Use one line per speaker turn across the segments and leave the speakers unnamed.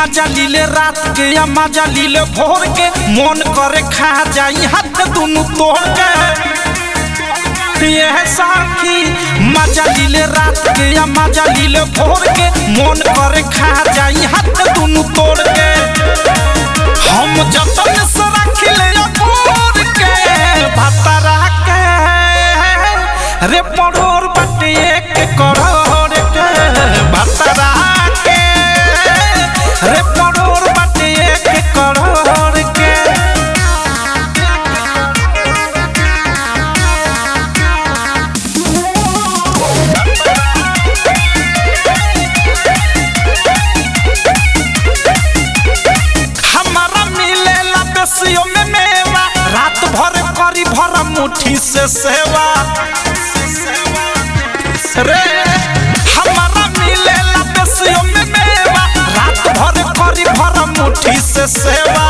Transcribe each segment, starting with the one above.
मजा लीले रात के या मजा लीले भोर के मन करे खा जाई हाथ दुनु तोड़ के ये साथी मजा लीले रात के या मजा लीले भोर के मन करे खा जाई हाथ दुनु तोड़ के हम जतन से रखले भोर के भतरा के रे पड़ोर बटे 1 करोड़ के भतरा के रे पड़ोर बटे 1 करोड़ के हमारा मिलेला बेसियों में मेवा रात भर करी भर मुट्ठी से सेवा रे हमारा मिलेला बेसियों में मेवा रात भर करी भर मुट्ठी से सेवा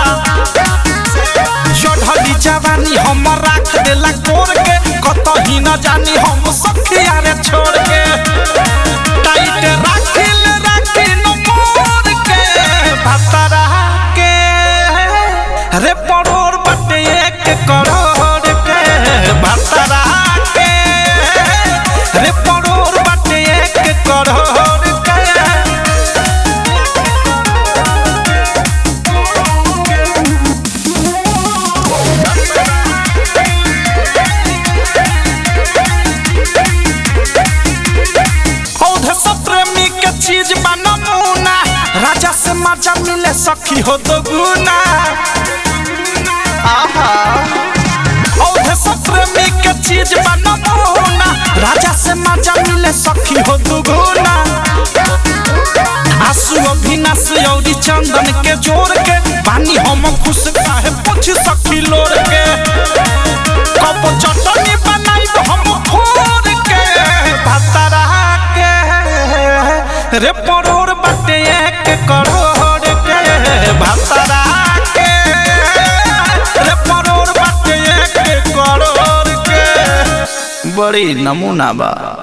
चढ़ली जवानी हम राख देला कोर के कतही न जानी हम सखिया रे छोड़ के टाइट राखिल न मोर के भतरा के रे पड़ोर बटे 1 करोड़ के भतरा के रे पड़ोर बटे 1 करोड़ के औधे सब प्रेमी के चीज बा नमूना राजा से मजा मिले सखी हो दो गुना औधे सब प्रेमी के चीज बा नमूना राजा से मजा मिले सखी हो दो गुना आंसू अभिनाश औरी चंदन के जोड़ के पानी हम खुश काहे पूछ सखी लोर के कब चटनी बनाई हम फोड़ के भतरा के रे पड़ोर बटे 1 करोड़ के भतरा के रे पड़ोर बटे 1 करोड़ के बड़ी नमूना बा।